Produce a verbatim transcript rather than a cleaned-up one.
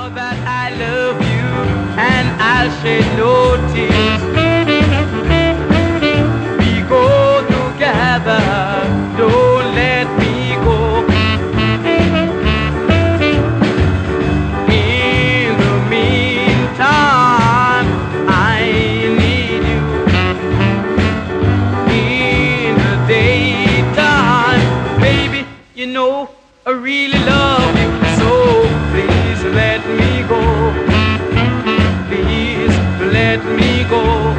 Now that I love you and I'll shed no tears, we go together, don't let me go. In the meantime, I need you. In the daytime, baby, you know I really love you, so please let me go. Please let me go.